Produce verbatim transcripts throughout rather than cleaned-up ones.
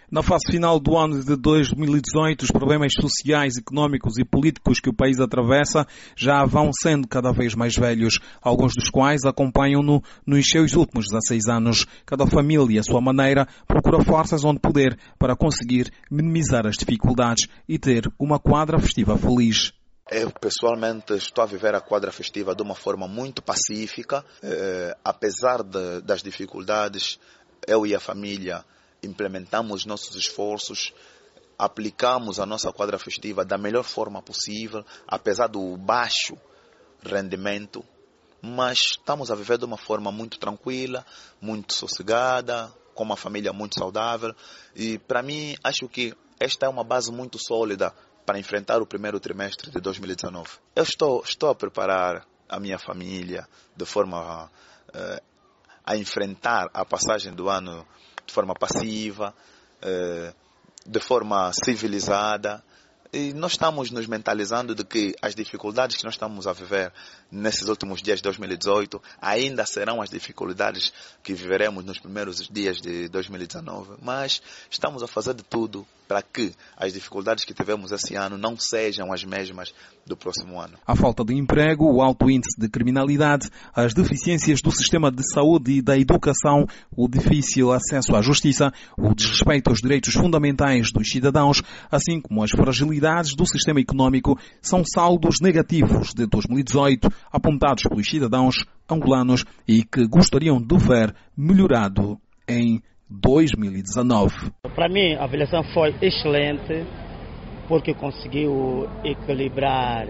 Na fase final do ano de dois mil e dezoito, os problemas sociais, económicos e políticos que o país atravessa já vão sendo cada vez mais velhos, alguns dos quais acompanham-no nos seus últimos dezasseis anos. Cada família, à sua maneira, procura forças onde poder para conseguir minimizar as dificuldades e ter uma quadra festiva feliz. Eu, pessoalmente, estou a viver a quadra festiva de uma forma muito pacífica. Eh, apesar de, das dificuldades, eu e a família implementamos nossos esforços, aplicamos a nossa quadra festiva da melhor forma possível, apesar do baixo rendimento, mas estamos a viver de uma forma muito tranquila, muito sossegada, com uma família muito saudável. E, para mim, acho que esta é uma base muito sólida para enfrentar o primeiro trimestre de dois mil e dezenove. Eu estou, estou a preparar a minha família de forma uh, a enfrentar a passagem do ano de forma passiva, uh, de forma civilizada. E nós estamos nos mentalizando de que as dificuldades que nós estamos a viver nesses últimos dias de dois mil e dezoito ainda serão as dificuldades que viveremos nos primeiros dias de dois mil e dezenove. Mas estamos a fazer de tudo para que as dificuldades que tivemos esse ano não sejam as mesmas do próximo ano. A falta de emprego, o alto índice de criminalidade, as deficiências do sistema de saúde e da educação, o difícil acesso à justiça, o desrespeito aos direitos fundamentais dos cidadãos, assim como as fragilidades do sistema económico, são saldos negativos de dois mil e dezoito apontados pelos cidadãos angolanos e que gostariam de ver melhorado em dois mil e dezenove. Para mim, a avaliação foi excelente porque conseguiu equilibrar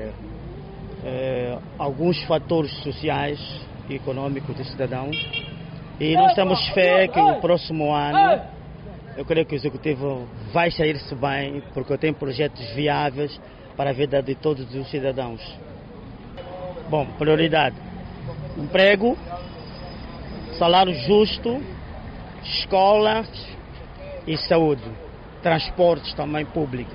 eh, alguns fatores sociais e econômicos dos cidadãos. E nós temos fé que no próximo ano, eu creio que o Executivo vai sair-se bem, porque tem projetos viáveis para a vida de todos os cidadãos. Bom, prioridade: emprego, salário justo, escolas e saúde, transportes também público.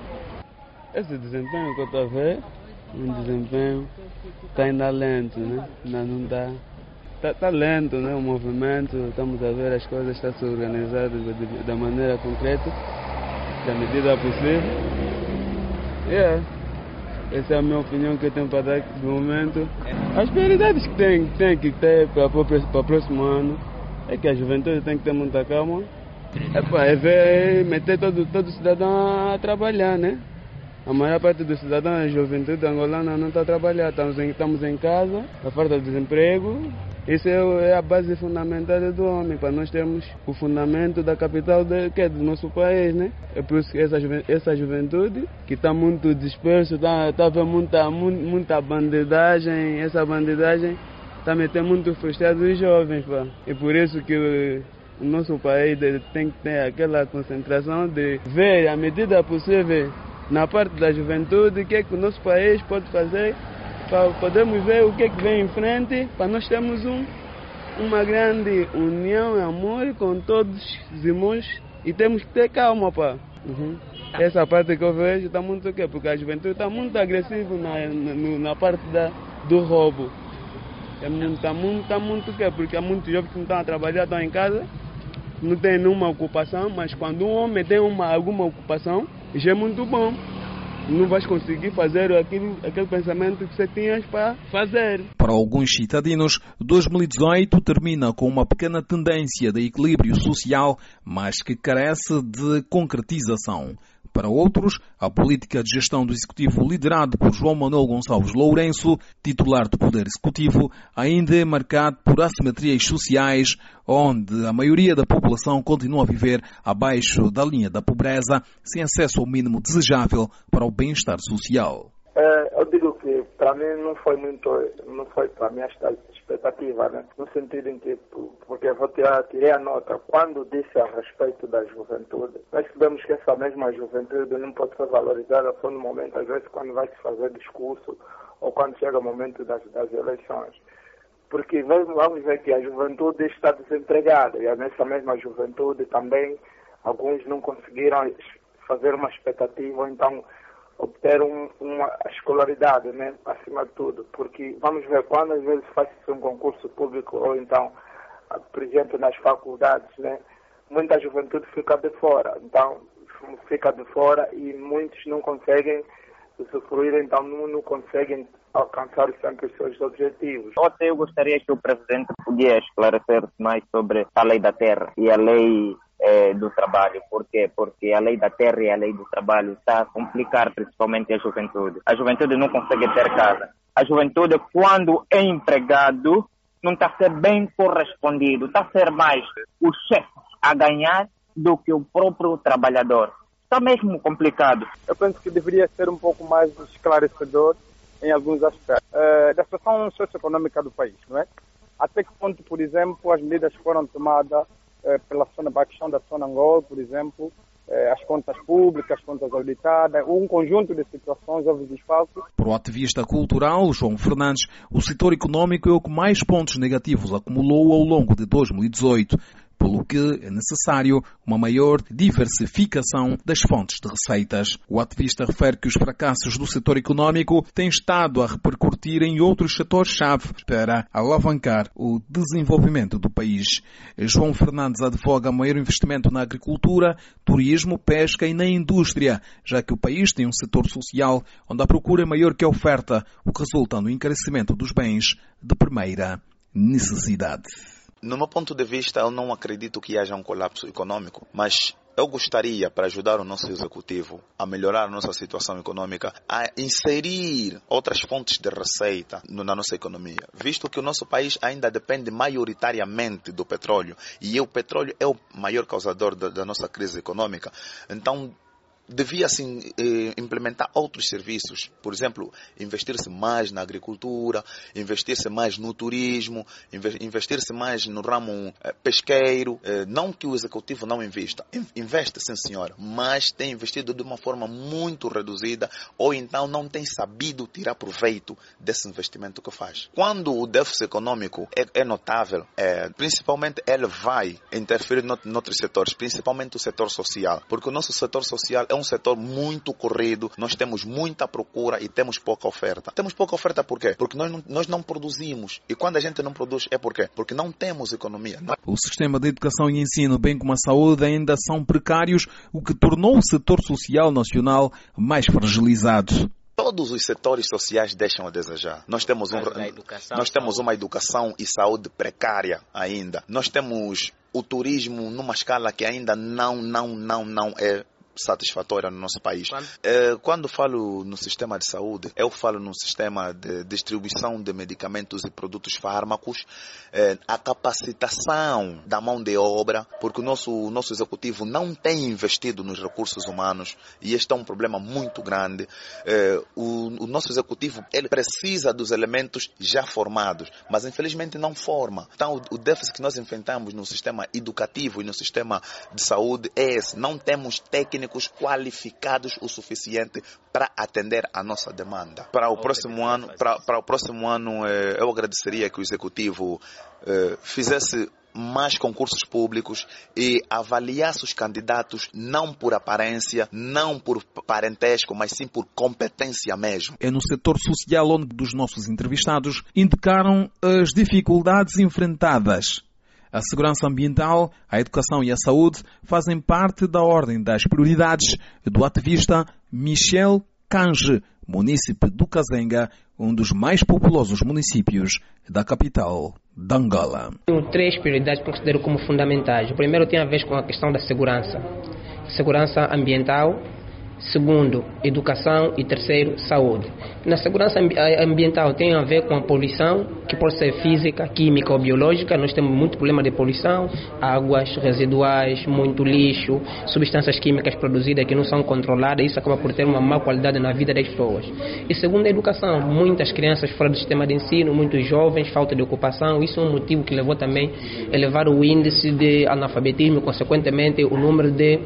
Esse desempenho que eu estou a ver, um desempenho está ainda lento, né? Ainda não está. Está tá lento, né? O movimento, estamos a ver as coisas estão se organizando da maneira concreta, da medida possível. Yeah. Essa é a minha opinião que eu tenho para dar no momento. As prioridades que tem, tem que ter para, para o próximo ano é que a juventude tem que ter muita calma. É para é ver, meter todo, todo cidadão a trabalhar, né? A maior parte dos cidadãos, a juventude angolana não está a trabalhar. Estamos em, estamos em casa, a falta de desemprego. Isso é, é a base fundamental do homem, para nós termos o fundamento da capital de, que é do nosso país, né? É por isso que essa, essa juventude, que está muito dispersa, está tá vendo muita, muita bandidagem, essa bandidagem está metendo muito frustrado os jovens, pá. E por isso que o, o nosso país tem que ter aquela concentração de ver, à medida possível, na parte da juventude, o que é que o nosso país pode fazer para podermos ver o que é que vem em frente, para nós termos um, uma grande união e amor com todos os irmãos e temos que ter calma, pá. Uhum. Tá. Essa parte que eu vejo está muito o quê? Porque a juventude está muito agressiva na, na, na parte da, do roubo. Está muito, tá muito, tá muito o quê? Porque há muitos jovens que não estão a trabalhar, estão em casa, não tem nenhuma ocupação, mas quando um homem tem uma, alguma ocupação, já é muito bom. Não vais conseguir fazer aquilo, aquele pensamento que você tinhas para fazer. Para alguns citadinos, dois mil e dezoito termina com uma pequena tendência de equilíbrio social, mas que carece de concretização. Para outros, a política de gestão do Executivo liderado por João Manuel Gonçalves Lourenço, titular do Poder Executivo, ainda é marcado por assimetrias sociais, onde a maioria da população continua a viver abaixo da linha da pobreza, sem acesso ao mínimo desejável para o bem-estar social. É, eu digo que para mim não foi muito, não foi para mim esta expectativa, né? No sentido em que, porque eu vou tirar, tirei a nota, quando disse a respeito da juventude, nós sabemos que essa mesma juventude não pode ser valorizada só no momento, às vezes quando vai se fazer discurso ou quando chega o momento das, das eleições. Porque vamos ver que a juventude está desempregada e nessa mesma juventude também alguns não conseguiram fazer uma expectativa, ou então obter um, uma escolaridade, né, acima de tudo, porque vamos ver quando às vezes faz-se um concurso público ou então, por exemplo, nas faculdades, né, muita juventude fica de fora. Então, fica de fora e muitos não conseguem usufruir, então não, não conseguem alcançar sempre os seus objetivos. Ontem eu gostaria que o presidente podia esclarecer mais sobre a lei da terra e a lei eh, do trabalho. Por quê? Porque a lei da terra e a lei do trabalho está a complicar principalmente a juventude. A juventude não consegue ter casa. A juventude, quando é empregado, não está a ser bem correspondido. Está a ser mais o chefe a ganhar do que o próprio trabalhador. Está mesmo complicado. Eu penso que deveria ser um pouco mais esclarecedor em alguns aspectos uh, da situação socioeconômica do país, não é? Até que ponto, por exemplo, as medidas foram tomadas uh, pela Sona Baixão da Sonangol, por exemplo, uh, as contas públicas, as contas auditadas, um conjunto de situações houve desfalques. Para o ativista cultural João Fernandes, o setor econômico é o que mais pontos negativos acumulou ao longo de dois mil e dezoito. Pelo que é necessário uma maior diversificação das fontes de receitas. O ativista refere que os fracassos do setor econômico têm estado a repercutir em outros setores-chave para alavancar o desenvolvimento do país. João Fernandes advoga maior investimento na agricultura, turismo, pesca e na indústria, já que o país tem um setor social onde a procura é maior que a oferta, o que resulta no encarecimento dos bens de primeira necessidade. No meu ponto de vista, eu não acredito que haja um colapso econômico, mas eu gostaria, para ajudar o nosso executivo a melhorar a nossa situação econômica, a inserir outras fontes de receita na nossa economia, visto que o nosso país ainda depende maioritariamente do petróleo, e o petróleo é o maior causador da, da nossa crise econômica. Então, devia-se implementar outros serviços, por exemplo, investir-se mais na agricultura, investir-se mais no turismo, investir-se mais no ramo pesqueiro. Não que o executivo não invista, investe sim senhora, mas tem investido de uma forma muito reduzida ou então não tem sabido tirar proveito desse investimento que faz. Quando o déficit econômico é, é notável, é, principalmente ele vai interferir em outros setores, principalmente o setor social, porque o nosso setor social é um setor muito corrido, nós temos muita procura e temos pouca oferta. Temos pouca oferta por quê? Porque nós não, nós não produzimos. E quando a gente não produz é por quê? Porque não temos economia. O sistema de educação e ensino, bem como a saúde, ainda são precários, o que tornou o setor social nacional mais fragilizado. Todos os setores sociais deixam a desejar. Nós temos, um, nós temos uma educação e saúde precária ainda. Nós temos o turismo numa escala que ainda não, não, não, não é satisfatória no nosso país. Quando? É, quando falo no sistema de saúde, eu falo no sistema de distribuição de medicamentos e produtos fármacos, é, a capacitação da mão de obra, porque o nosso, o nosso executivo não tem investido nos recursos humanos e este é um problema muito grande. É, o, o nosso executivo ele precisa dos elementos já formados, mas infelizmente não forma. Então o, o déficit que nós enfrentamos no sistema educativo e no sistema de saúde é esse. Não temos técnicos qualificados o suficiente para atender a nossa demanda. Para o próximo ano, para, para o próximo ano eh, eu agradeceria que o executivo eh, fizesse mais concursos públicos e avaliasse os candidatos não por aparência, não por parentesco, mas sim por competência mesmo. É no setor social onde dos nossos entrevistados indicaram as dificuldades enfrentadas. A segurança ambiental, a educação e a saúde fazem parte da ordem das prioridades do ativista Michel Kange, munícipe do Kazenga, um dos mais populosos municípios da capital de Angola. Tenho três prioridades que considero como fundamentais. O primeiro tem a ver com a questão da segurança. Segurança ambiental. Segundo, educação e terceiro, saúde. Na segurança ambiental tem a ver com a poluição, que pode ser física, química ou biológica. Nós temos muito problema de poluição, águas residuais, muito lixo, substâncias químicas produzidas que não são controladas. Isso acaba por ter uma má qualidade na vida das pessoas. E segundo, a educação. Muitas crianças fora do sistema de ensino, muitos jovens, falta de ocupação. Isso é um motivo que levou também a elevar o índice de analfabetismo, consequentemente o número de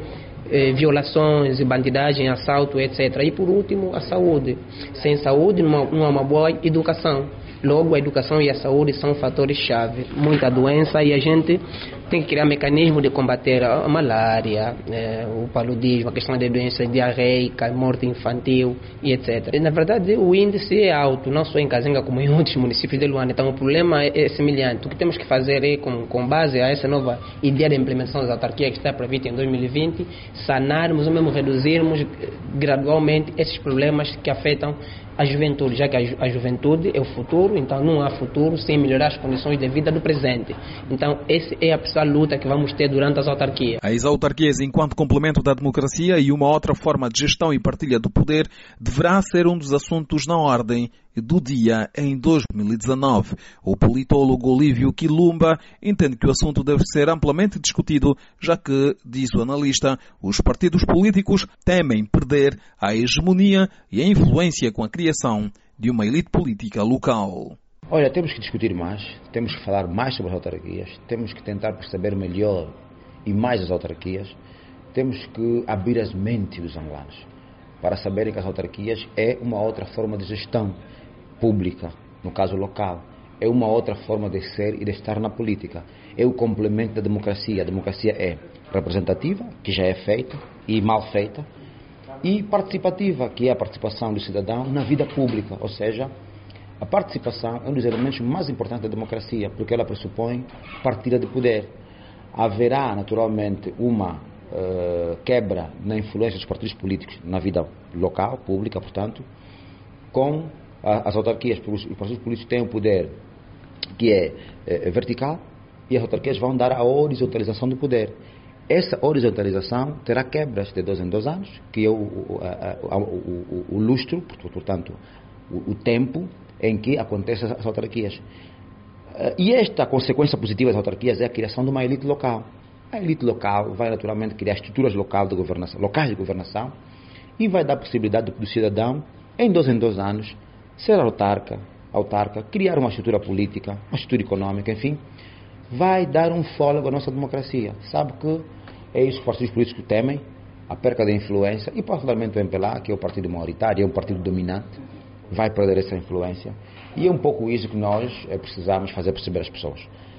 violações, bandidagem, assalto, etcétera. E por último, a saúde. Sem saúde não há uma boa educação. Logo, a educação e a saúde são fatores-chave. Muita doença e a gente tem que criar mecanismos de combater a malária, eh, o paludismo, a questão de doença diarreica, morte infantil e etcétera. E, na verdade, o índice é alto, não só em Kazenga como em outros municípios de Luanda. Então, o problema é, é semelhante. O que temos que fazer é, com, com base a essa nova ideia de implementação das autarquias que está prevista em dois mil e vinte, sanarmos ou mesmo reduzirmos gradualmente esses problemas que afetam a juventude, já que a, ju a juventude é o futuro, então não há futuro sem melhorar as condições de vida do presente. Então essa é a principal luta que vamos ter durante as autarquias. As autarquias, enquanto complemento da democracia e uma outra forma de gestão e partilha do poder, deverá ser um dos assuntos na ordem do dia em dois mil e dezanove. O politólogo Olívio Quilumba entende que o assunto deve ser amplamente discutido, já que, diz o analista, os partidos políticos temem perder a hegemonia e a influência com a criação de uma elite política local. Olha, temos que discutir mais, temos que falar mais sobre as autarquias, temos que tentar perceber melhor e mais as autarquias, temos que abrir as mentes dos angolanos para saberem que as autarquias é uma outra forma de gestão pública, no caso local, é uma outra forma de ser e de estar na política, é o complemento da democracia. A democracia é representativa, que já é feita e mal feita, e participativa, que é a participação do cidadão na vida pública, ou seja, a participação é um dos elementos mais importantes da democracia, porque ela pressupõe partilha de poder. Haverá, naturalmente, uma uh, quebra na influência dos partidos políticos na vida local, pública, portanto, com as autarquias, os partidos políticos têm um poder que é, é vertical e as autarquias vão dar a horizontalização do poder. Essa horizontalização terá quebras de dois em dois anos, que é o, o, a, o, o, o lustro, portanto, o, o tempo em que acontecem as autarquias. E esta consequência positiva das autarquias é a criação de uma elite local. A elite local vai naturalmente criar estruturas locais de governação, locais de governação e vai dar a possibilidade do, do cidadão, em dois em dois anos, ser autarca, autarca, criar uma estrutura política, uma estrutura econômica, enfim, vai dar um fôlego à nossa democracia. Sabe que é isso que os partidos políticos temem, a perca da influência, e particularmente o M P L A, que é o partido maioritário, é um partido dominante, vai perder essa influência, e é um pouco isso que nós é, precisamos fazer perceber às pessoas.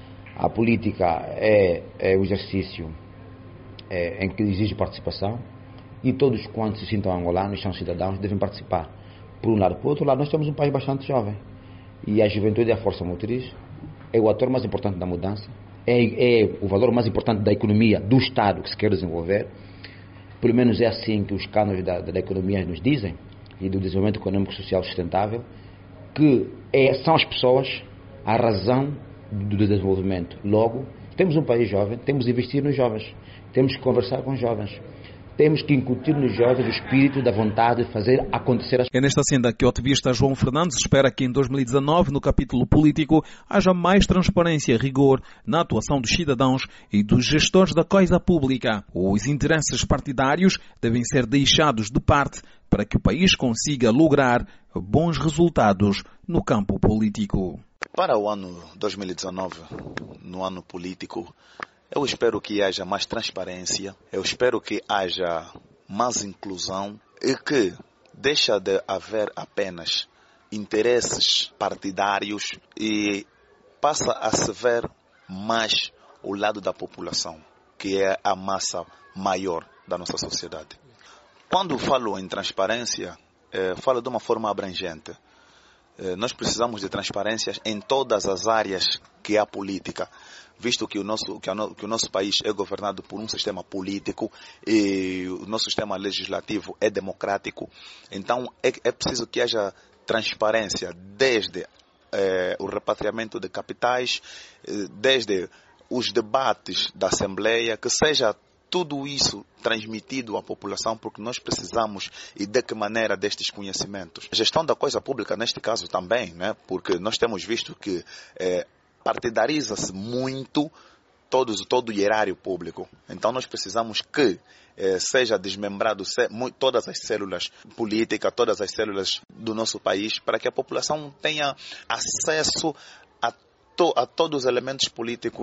A política é, é o exercício é, em que exige participação, e todos quantos se sintam angolanos, são cidadãos, devem participar. Por um lado. Por outro lado, nós temos um país bastante jovem. E a juventude é a força motriz, é o ator mais importante da mudança, é, é o valor mais importante da economia do Estado que se quer desenvolver. Pelo menos é assim que os cânones da, da economia nos dizem, e do desenvolvimento econômico e social sustentável, que é, são as pessoas a razão do desenvolvimento. Logo, temos um país jovem, temos de investir nos jovens, temos que conversar com os jovens. Temos que incutir nos jovens o espírito da vontade de fazer acontecer as coisas. É nesta senda que o ativista João Fernandes espera que em dois mil e dezanove, no capítulo político, haja mais transparência e rigor na atuação dos cidadãos e dos gestores da coisa pública. Os interesses partidários devem ser deixados de parte para que o país consiga lograr bons resultados no campo político. Para o ano dois mil e dezanove, no ano político, eu espero que haja mais transparência, eu espero que haja mais inclusão e que deixa de haver apenas interesses partidários e passa a se ver mais o lado da população, que é a massa maior da nossa sociedade. Quando falo em transparência, eh, falo de uma forma abrangente. Eh, nós precisamos de transparência em todas as áreas que há política, visto que o nosso, que, a no, que o nosso país é governado por um sistema político e o nosso sistema legislativo é democrático. Então é, é preciso que haja transparência desde eh, o repatriamento de capitais, eh, desde os debates da Assembleia, que seja tudo isso transmitido à população, porque nós precisamos e de que maneira destes conhecimentos. A gestão da coisa pública, neste caso também, né? Porque nós temos visto que eh, partidariza-se muito todos, todo o erário público. Então nós precisamos que eh, seja desmembrado se, mu, todas as células políticas, todas as células do nosso país, para que a população tenha acesso a, to, a todos os elementos políticos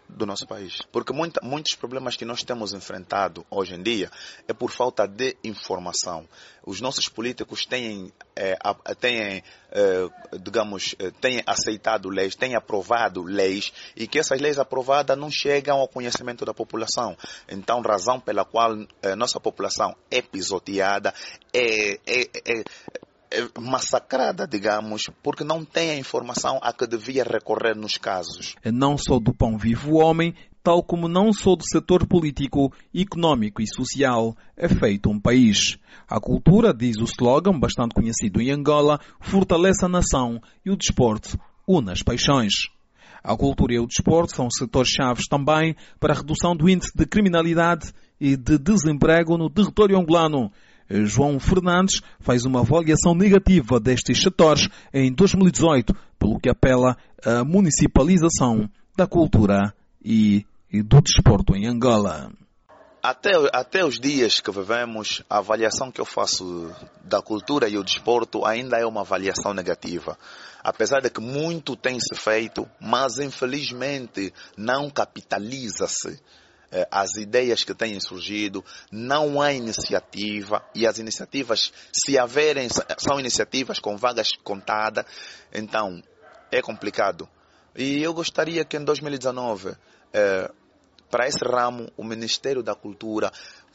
do nosso país. Porque muita, muitos problemas que nós temos enfrentado hoje em dia é por falta de informação. Os nossos políticos têm, é, têm é, digamos, têm aceitado leis, têm aprovado leis e que essas leis aprovadas não chegam ao conhecimento da população. Então, razão pela qual é, nossa população é pisoteada, é, é, é massacrada, digamos, porque não tem a informação a que devia recorrer nos casos. Não só do pão vive o homem, tal como não só do setor político, económico e social é feito um país. A cultura, diz o slogan, bastante conhecido em Angola, fortalece a nação e o desporto une as paixões. A cultura e o desporto são setores-chave também para a redução do índice de criminalidade e de desemprego no território angolano. João Fernandes faz uma avaliação negativa destes setores em dois mil e dezoito, pelo que apela à municipalização da cultura e, e do desporto em Angola. Até, até os dias que vivemos, a avaliação que eu faço da cultura e o desporto ainda é uma avaliação negativa. Apesar de que muito tem se feito, mas infelizmente não capitaliza-se as ideias que têm surgido, não há iniciativa, e as iniciativas, se haverem, são iniciativas com vagas contadas, então é complicado. E eu gostaria que em dois mil e dezenove, eh, para esse ramo, o Ministério da Cultura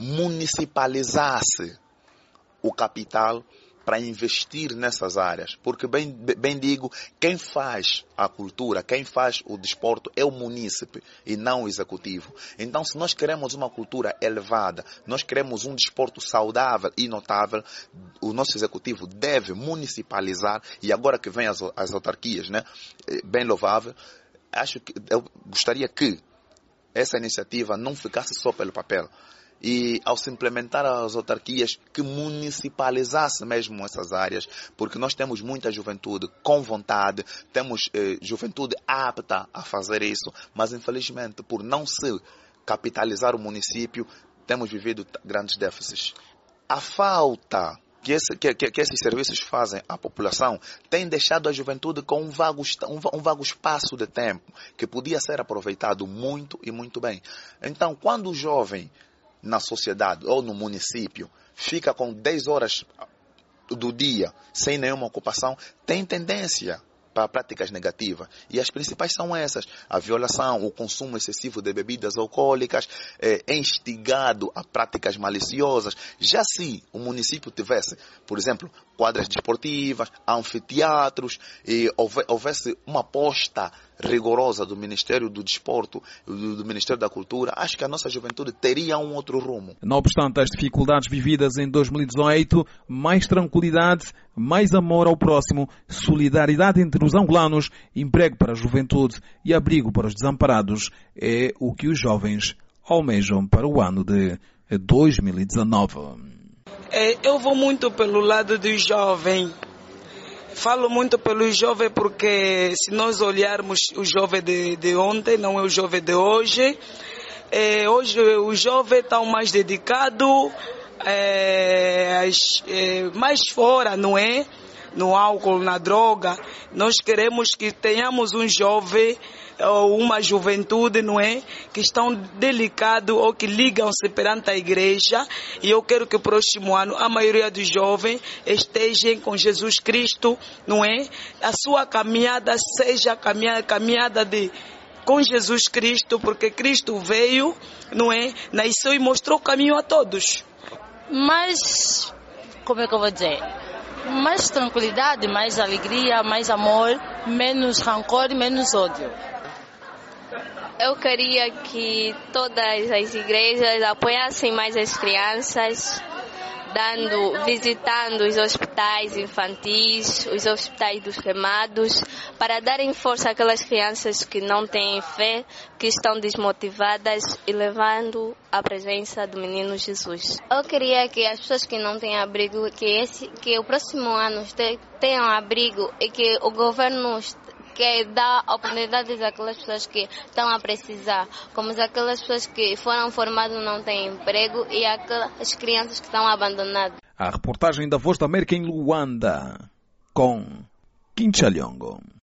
municipalizasse o capital para investir nessas áreas. Porque, bem, bem digo, quem faz a cultura, quem faz o desporto é o munícipe e não o executivo. Então, se nós queremos uma cultura elevada, nós queremos um desporto saudável e notável, o nosso executivo deve municipalizar, e agora que vem as, as autarquias, né, bem louvável, acho que eu gostaria que essa iniciativa não ficasse só pelo papel. E ao se implementar as autarquias, que municipalizasse mesmo essas áreas, porque nós temos muita juventude com vontade, temos eh, juventude apta a fazer isso, mas infelizmente por não se capitalizar o município, temos vivido grandes déficits. A falta que, esse, que, que, que esses serviços fazem à população tem deixado a juventude com um vago, um, um vago espaço de tempo, que podia ser aproveitado muito e muito bem. Então, quando o jovem na sociedade ou no município fica com dez horas do dia sem nenhuma ocupação, tem tendência para práticas negativas. E as principais são essas: a violação, o consumo excessivo de bebidas alcoólicas, é, é instigado a práticas maliciosas. Já se o município tivesse, por exemplo, quadras desportivas, anfiteatros, e houvesse uma aposta rigorosa do Ministério do Desporto, do, do Ministério da Cultura, acho que a nossa juventude teria um outro rumo. Não obstante as dificuldades vividas em dois mil e dezoito, mais tranquilidade, mais amor ao próximo, solidariedade entre os angolanos, emprego para a juventude e abrigo para os desamparados é o que os jovens almejam para o ano de dois mil e dezenove. Eu vou muito pelo lado do jovem. Falo muito pelo jovem porque se nós olharmos o jovem de, de ontem, não é o jovem de hoje. É, hoje o jovem está mais dedicado, é, é, mais fora, não é? No álcool, na droga. Nós queremos que tenhamos um jovem ou uma juventude, não é? Que estão delicados ou que ligam-se perante a igreja. E eu quero que o próximo ano a maioria dos jovens estejam com Jesus Cristo, não é? A sua caminhada seja caminhada, caminhada de com Jesus Cristo, porque Cristo veio, não é? Nasceu e mostrou o caminho a todos. Mas, como é que eu vou dizer? Mais tranquilidade, mais alegria, mais amor, menos rancor e menos ódio. Eu queria que todas as igrejas apoiassem mais as crianças, dando, visitando os hospitais infantis, os hospitais dos queimados, para darem força àquelas crianças que não têm fé, que estão desmotivadas, e levando a presença do menino Jesus. Eu queria que as pessoas que não têm abrigo, que, esse, que o próximo ano tenham abrigo e que o governo que dá oportunidades àquelas pessoas que estão a precisar, como aquelas pessoas que foram formadas e não têm emprego, e aquelas crianças que estão abandonadas. A reportagem da Voz da América em Luanda, com Quincha Lhongo.